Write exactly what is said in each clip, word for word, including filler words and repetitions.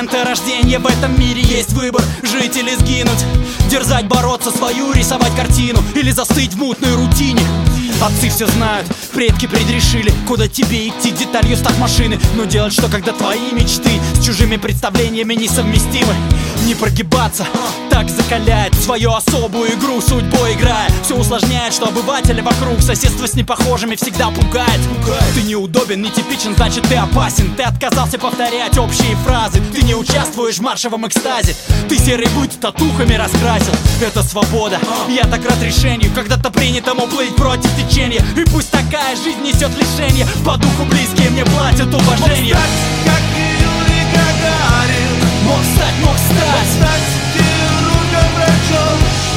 момента рождения в этом мире есть выбор: жить или сгинуть, дерзать, бороться свою, рисовать картину или застыть в мутной рутине. Отцы все знают, предки предрешили, куда тебе идти, деталью став машины. Но делать что, когда твои мечты с чужими представлениями несовместимы? Не прогибаться, так закаляет свою особую игру судьбой играя. Все усложняет, что обывателя вокруг, соседство с непохожими всегда пугает. Ты неудобен, нетипичен, значит ты опасен. Ты отказался повторять общие фразы, ты не участвуешь в маршевом экстазе. Ты серый быт татухами раскрасил. Это свобода, я так рад решению, когда-то принятому плыть против течения. И пусть такая жизнь несет лишения, по духу близкие мне платят уважение. Мог стать, как и Юрий Гагарин. Мог стать, мог стать, Мог стать хирургом, врачом.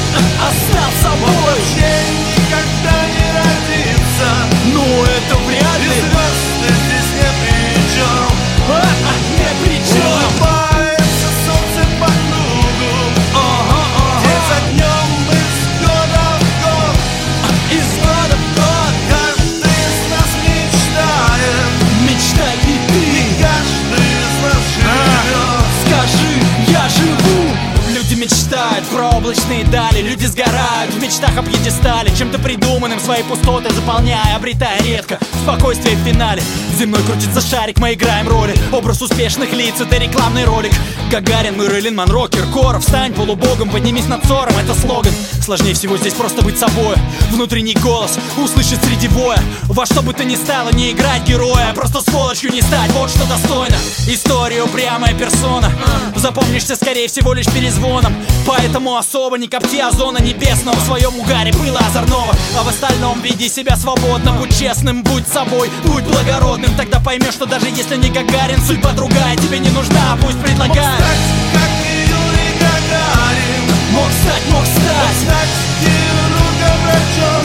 остался собой. Вообще никогда не родиться. Ну это вряд И ли. звезды здесь не при чем. А, а, не при чем. Улыбается солнце по кругу. Ага, ага. День за днем из года в год. Из года в год Каждый из нас мечтает. мечтай и ты. И каждый из нас живет. Скажи, я живу. Люди мечтают про облачные дали, люди сгорают в мечтах о пьедестале, чем-то придуманным свои пустоты заполняя, обретая редко спокойствие в финале. Земной крутится шарик, мы играем роли. Образ успешных лиц — это рекламный ролик. Гагарин, Мэрилин Монро, Киркоров. Встань полубогом, поднимись над ссором — это слоган. Сложнее всего здесь просто быть собой. Внутренний голос услышать среди боя. Во что бы то ни стало, не играть героя, просто сволочью не стать, вот что достойно. История упрямая персона, запомнишься скорее всего лишь перезвоном. Поэтому особо не копти озона небесного. В своем угаре было озорного, а в остальном веди себя свободно. Будь честным, будь собой, будь благородным. Тогда поймешь, что даже если не Гагарин, судьба другая тебе не нужна, пусть предлагает. Мог стать, как и Юрий Гагарин. Мог стать, мог Мог стать, стать хирургом, врачом.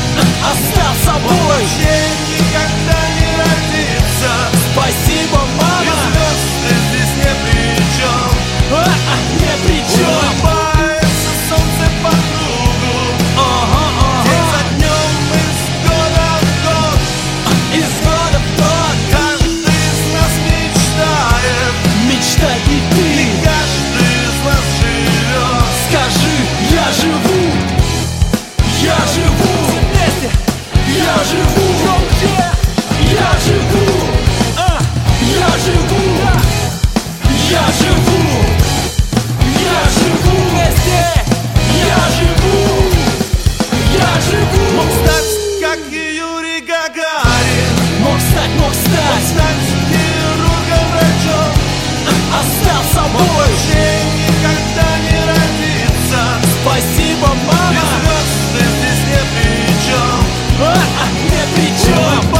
остался Он собой. вообще никогда не родится. Спасибо, И мама. звезды здесь не при чем. А, а, не при чем. Улыбается солнце по кругу. Ага, День ага. за днем из года в год. Из года в год Каждый из нас мечтает. мечтай и ты. И каждый из нас живет. Скажи, я живу. Я живу. Вместе. Я живу. Громче. Я живу. А, я живу. Я живу. Я живу. Вместе. Я живу. Я живу. Мог стать, как и Юрий Гагарин. Мог стать, мог Мог стать, стать хирургом, врачом. остался Он собой. вообще никогда не родится. Спасибо, И мама. звезды здесь не при чем. А, а, не при чем.